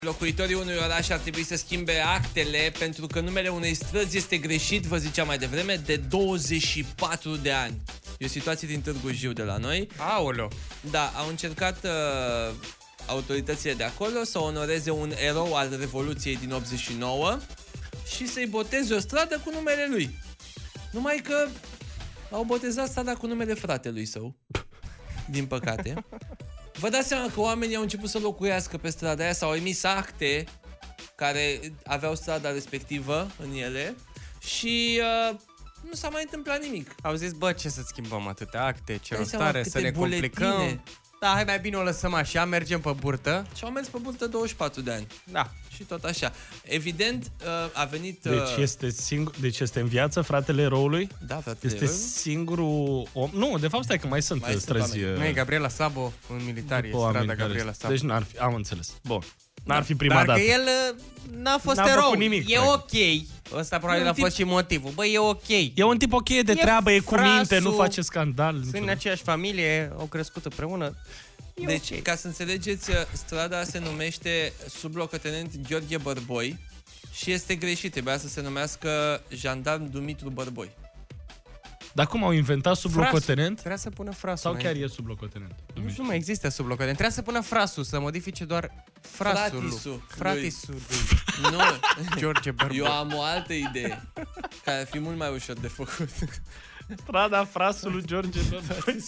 Locuitorii unui oraș ar trebui să schimbe actele pentru că numele unei străzi este greșit, vă ziceam mai devreme, de 24 de ani. E o situație din Târgu Jiu de la noi. Aoleu! Da, au încercat autoritățile de acolo să onoreze un erou al Revoluției din 89 și să-i boteze o stradă cu numele lui. Numai că au botezat strada cu numele fratelui său, din păcate. Vă dați seama că oamenii au început să locuiască pe strada aia, s-au emis acte care aveau strada respectivă în ele și nu s-a mai întâmplat nimic. Au zis, bă, ce să schimbăm atâtea acte, ce rost seama are, să câte ne complicăm. buletine. Da, hai mai bine o lăsăm așa, mergem pe burtă. Și au mers pe burtă 24 de ani. Da. Și tot așa. Evident, a venit... Deci este în viață fratele eroului? Da, fratele Este singurul om... Nu, de fapt, stai că mai sunt străzi... Nu, e Gabriela Sabo, un militar, e strada Gabriela Sabo. Deci n-ar fi... Am înțeles. Bun. N-ar fi prima dată. Dar că el n-a fost erou. Nimic, e ok. Ăsta probabil a fost și motivul. Bă, e ok. E un tip ok de treabă, e cu minte, nu face scandal. Sunt în aceeași familie, au crescut împreună. Deci, ca să înțelegeți, strada se numește sublocotenent Gheorghe Bărboi și este greșit, trebuia să se numească Jandarm Dumitru Bărboi. Dar cum au inventat sublocotenent? Trebuia să pună frasul. Sau chiar e sublocotenent? Nu mai există sublocotenent. Trebuia să pună frasul, să modifice doar frasul. Fratisul. Nu. George Bărboi. Eu am o altă idee, care ar fi mult mai ușor de făcut. Strada frasului George Bărboi.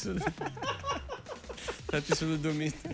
Fratisul lui Dumitru.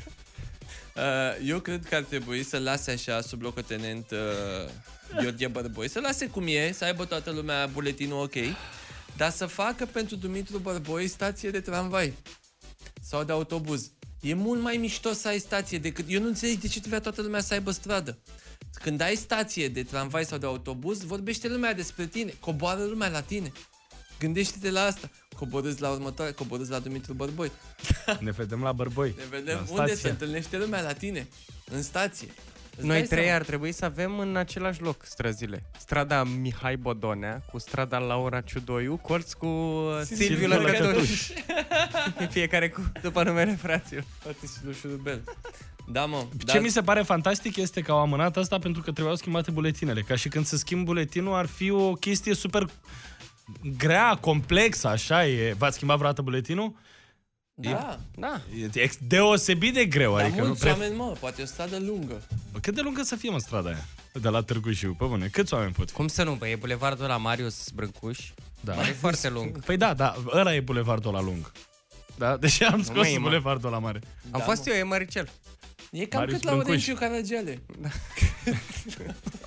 Eu cred că ar trebui să lase așa sublocotenent Gheorghe Bărboi, să lase cum e, să aibă toată lumea buletinul ok, dar să facă pentru Dumitru Bărboi stație de tramvai sau de autobuz. E mult mai mișto să ai stație decât... Eu nu înțeleg de ce trebuia toată lumea să aibă stradă. Când ai stație de tramvai sau de autobuz, vorbește lumea despre tine, coboară lumea la tine. Gândește-te la asta. Coborâți la următoare, coborâți la Dumitru Bărboi. Ne vedem la Bărboi. Ne vedem unde se întâlnește lumea, la tine, în stație. Noi trei ar trebui să avem în același loc străzile. Strada Mihai Bodonea cu strada Laura Ciudoiu, colț cu Silviu Lăcătuș. Fiecare după numele fraților. Fratisul Șurubel. Da, mă. Ce mi se pare fantastic este că au amânat asta pentru că trebuiau schimbate buletinele. Ca și când se schimb buletinul ar fi o chestie super grea, complexă, așa e. V-ați schimbat vreodată buletinul? Da. E deosebit de greu. Dar adică mulți oameni, mă, poate o stradă lungă. Cât de lungă să fie, în strada aia? De la Târgu Jiu, pe bune. Câți oameni pot fi? Cum să nu, bă, e bulevardul la Marius Brâncuș. Da. E foarte lung. Păi da, ăla e bulevardul la lung. Da? Deși am scos bulevardul la mare. Am fost eu, e Măricel. E cam cât la Laurențiu Caragiale.